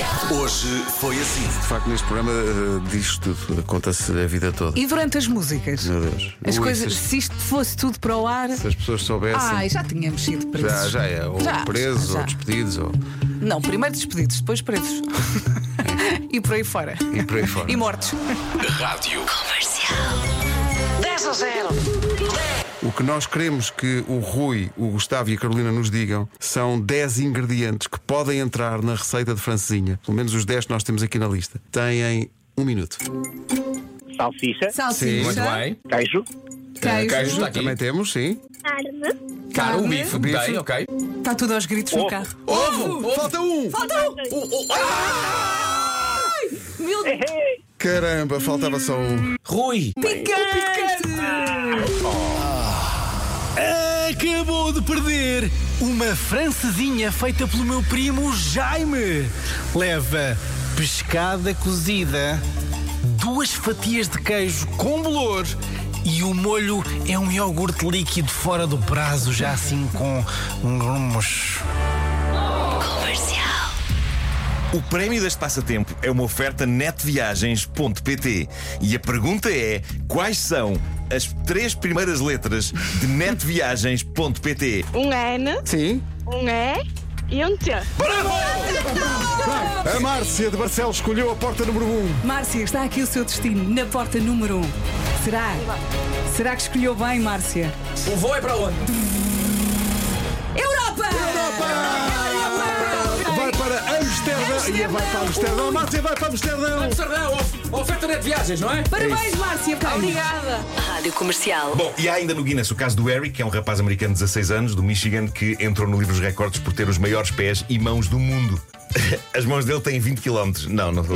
Hoje foi assim. De facto, neste programa diz tudo, conta-se a vida toda. E durante as músicas? Meu Deus. As Ui, coisas, se isto fosse tudo para o ar. Se as pessoas soubessem. Ai, já tínhamos sido presos. Já é, ou Já, presos, já. ou despedidos, ou. Não, primeiro despedidos, depois presos. E por aí fora. E por aí fora. E mortos. Rádio Comercial. 10-0. O que nós queremos que o Rui, o Gustavo e a Carolina nos digam são 10 ingredientes que podem entrar na receita de francesinha. Pelo menos os 10 que nós temos aqui na lista. Têm 1 minuto. Salsicha, Salsicha. Muito bem. queijo, Queijo está aqui. Também temos, sim. Caro, o bife. Bem, ok. Está tudo aos gritos no Ovo. carro. Ovo! Falta um! Meu Deus! Caramba, faltava só um. Rui. Acabou de perder uma francesinha feita pelo meu primo Jaime. Leva pescada cozida, 2 fatias de queijo com bolor e o molho é um iogurte líquido fora do prazo, já assim com grumos. Comercial. O prémio deste passatempo é uma oferta netviagens.pt e a pergunta é: quais são as 3 primeiras letras de netviagens.pt? Um N, Sim. um E e um T. A Márcia de Barcelos escolheu a porta número 1. Márcia, está aqui o seu destino, na porta número 1. Será? Será que escolheu bem, Márcia? O voo é para onde? Europa! Vai para Amsterdão. E vai para Amsterdão. A Márcia vai para Amsterdão. Amsterdão, oferta net viagens, não é? Parabéns, Márcia! Obrigada! Rádio Comercial. Bom, e há ainda no Guinness o caso do Eric, que é um rapaz americano de 16 anos, do Michigan, que entrou no livro dos recordes por ter os maiores pés e mãos do mundo. As mãos dele têm 20 km. Não. Não.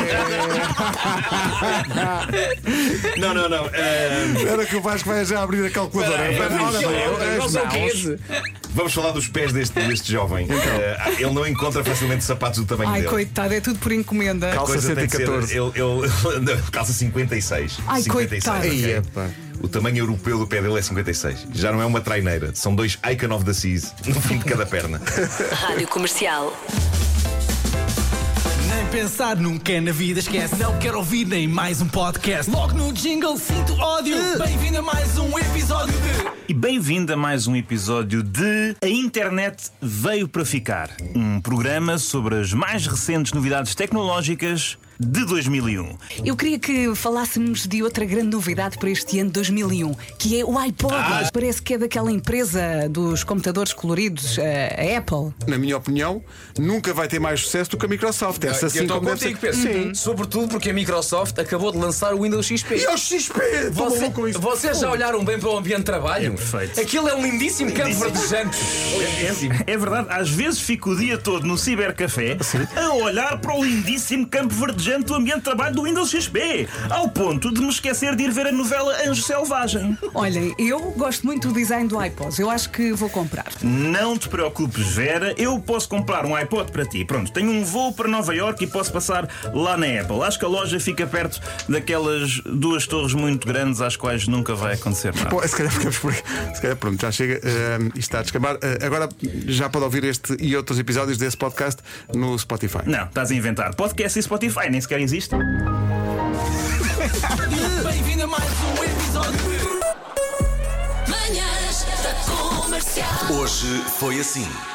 Era que o Vasco vai já abrir a calculadora. Não são 15. Vamos falar dos pés deste jovem. Ele não encontra facilmente sapatos do tamanho Ai, dele. coitado, é tudo por encomenda. A Calça coisa tem de ser- 114. ele calça 5,56. Ai, 56, coitado. ok? Ai, epá. O tamanho europeu do pé dele é 56. Já não é uma traineira. São 2 Icon of the Seas no fim de cada perna. Rádio Comercial. Nem pensar nunca na vida esquece. Não quero ouvir nem mais um podcast. Logo no jingle sinto ódio. Bem-vindo a mais um episódio de... E bem-vindo a mais um episódio de A Internet Veio para Ficar, um programa sobre as mais recentes novidades tecnológicas de 2001. Eu queria que falássemos de outra grande novidade para este ano de 2001, que é o iPod. Parece que é daquela empresa dos computadores coloridos, a Apple. Na minha opinião, nunca vai ter mais sucesso do que a Microsoft. Essa Eu sim estou como deve contigo, ser. Pedro. Sim. Sobretudo porque a Microsoft acabou de lançar o Windows XP. E ao XP! Estou bom com isso. Vocês já olharam bem para o ambiente de trabalho? perfeito. Aquilo é um lindíssimo campo verdejante. É verdade, às vezes fico o dia todo no cibercafé a olhar para o lindíssimo campo verdejante do ambiente de trabalho do Windows XP, ao ponto de me esquecer de ir ver a novela Anjo Selvagem. Olhem, eu gosto muito do design do iPod. Eu acho que vou comprar. Não te preocupes, Vera, eu posso comprar um iPod para ti. Pronto, tenho um voo para Nova Iorque e posso passar lá na Apple. Acho que a loja fica perto daquelas 2 torres muito grandes às quais nunca vai acontecer nada. Bom, se calhar ficamos por aqui. Se calhar pronto, já chega. Isto está a descambar. Agora já pode ouvir este e outros episódios desse podcast no Spotify. Não, estás a inventar. Podcast e Spotify nem sequer existe. Bem-vindo a mais um episódio de... Manhãs da Comercial. Hoje foi assim.